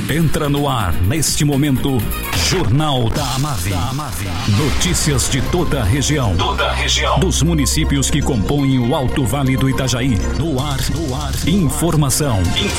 Entra no ar, neste momento, Jornal da Amave. Notícias de toda a região. Dos municípios que compõem o Alto Vale do Itajaí. No ar. Informação.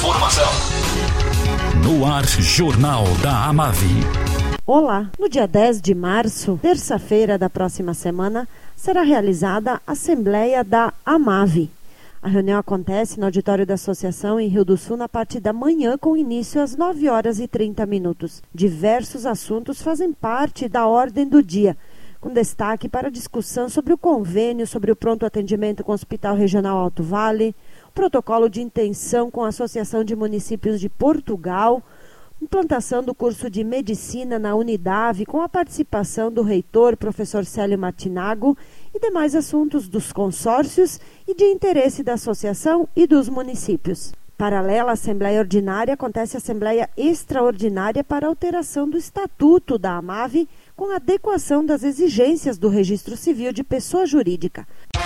No ar, Jornal da Amave. Olá, no dia 10 de março, terça-feira da próxima semana, será realizada a Assembleia da Amave. A reunião acontece no auditório da Associação em Rio do Sul na parte da manhã, com início às 9 horas e 30 minutos. Diversos assuntos fazem parte da ordem do dia, com destaque para a discussão sobre o convênio sobre o pronto atendimento com o Hospital Regional Alto Vale, o protocolo de intenção com a Associação de Municípios de Portugal, implantação do curso de Medicina na Unidave, com a participação do reitor, professor Célio Martinago, e demais assuntos dos consórcios e de interesse da associação e dos municípios. Paralela à Assembleia Ordinária, acontece a Assembleia Extraordinária para alteração do Estatuto da Amave, com adequação das exigências do Registro Civil de Pessoa Jurídica.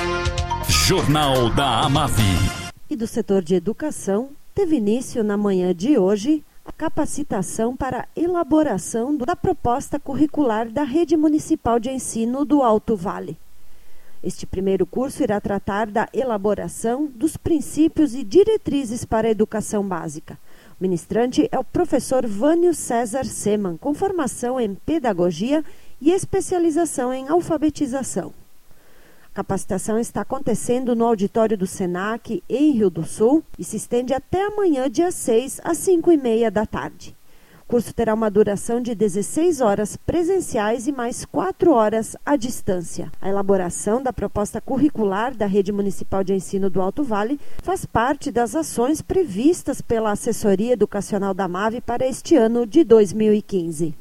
Jornal da Amave. E do setor de educação, teve início na manhã de hoje a capacitação para a elaboração da proposta curricular da Rede Municipal de Ensino do Alto Vale. Este primeiro curso irá tratar da elaboração dos princípios e diretrizes para a educação básica. O ministrante é o professor Vânio César Seman, com formação em pedagogia e especialização em alfabetização. A capacitação está acontecendo no auditório do SENAC, em Rio do Sul, e se estende até amanhã, dia 6, às 5h30 da tarde. O curso terá uma duração de 16 horas presenciais e mais 4 horas à distância. A elaboração da proposta curricular da Rede Municipal de Ensino do Alto Vale faz parte das ações previstas pela Assessoria Educacional da Amave para este ano de 2015.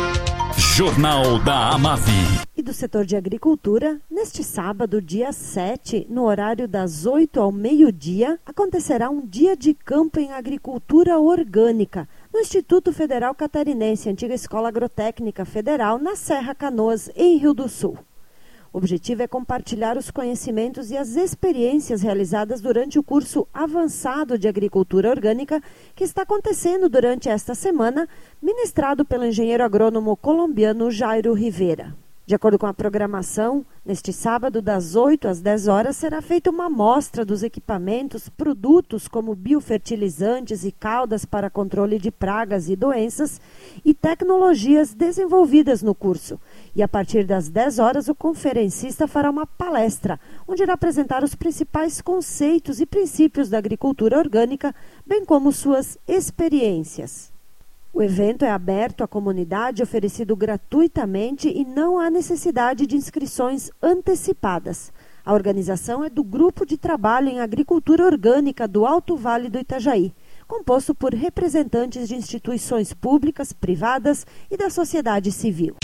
Jornal da Amave. E do setor de agricultura, neste sábado, dia 7, no horário das 8 ao meio-dia, acontecerá um dia de campo em agricultura orgânica no Instituto Federal Catarinense, antiga Escola Agrotécnica Federal, na Serra Canoas, em Rio do Sul. O objetivo é compartilhar os conhecimentos e as experiências realizadas durante o curso avançado de agricultura orgânica que está acontecendo durante esta semana, ministrado pelo engenheiro agrônomo colombiano Jairo Rivera. De acordo com a programação, neste sábado, das 8 às 10 horas, será feita uma amostra dos equipamentos, produtos como biofertilizantes e caudas para controle de pragas e doenças e tecnologias desenvolvidas no curso. E a partir das 10 horas, o conferencista fará uma palestra, onde irá apresentar os principais conceitos e princípios da agricultura orgânica, bem como suas experiências. O evento é aberto à comunidade, oferecido gratuitamente e não há necessidade de inscrições antecipadas. A organização é do Grupo de Trabalho em Agricultura Orgânica do Alto Vale do Itajaí, composto por representantes de instituições públicas, privadas e da sociedade civil.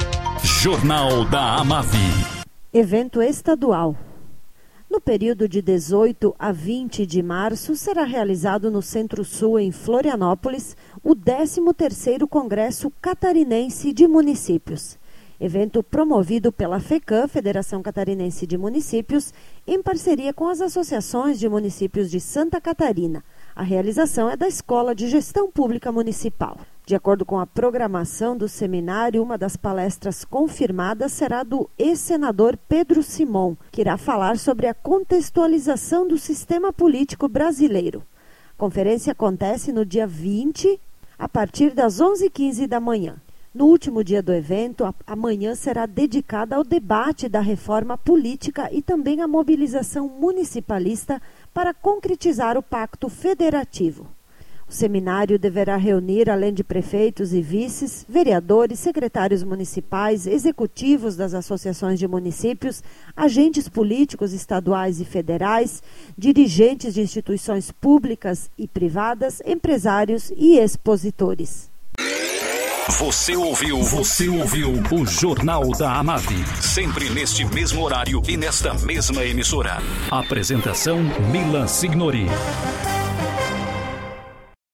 Jornal da Amave. Evento estadual. No período de 18 a 20 de março, será realizado no Centro-Sul, em Florianópolis, o 13º Congresso Catarinense de Municípios. Evento promovido pela FECAM, Federação Catarinense de Municípios, em parceria com as associações de municípios de Santa Catarina. A realização é da Escola de Gestão Pública Municipal. De acordo com a programação do seminário, uma das palestras confirmadas será do ex-senador Pedro Simon, que irá falar sobre a contextualização do sistema político brasileiro. A conferência acontece no dia 20, a partir das 11h15 da manhã. No último dia do evento, a manhã será dedicada ao debate da reforma política e também à mobilização municipalista para concretizar o Pacto Federativo. O seminário deverá reunir, além de prefeitos e vices, vereadores, secretários municipais, executivos das associações de municípios, agentes políticos estaduais e federais, dirigentes de instituições públicas e privadas, empresários e expositores. Você ouviu o Jornal da Amave, sempre neste mesmo horário e nesta mesma emissora. Apresentação Milan Signori.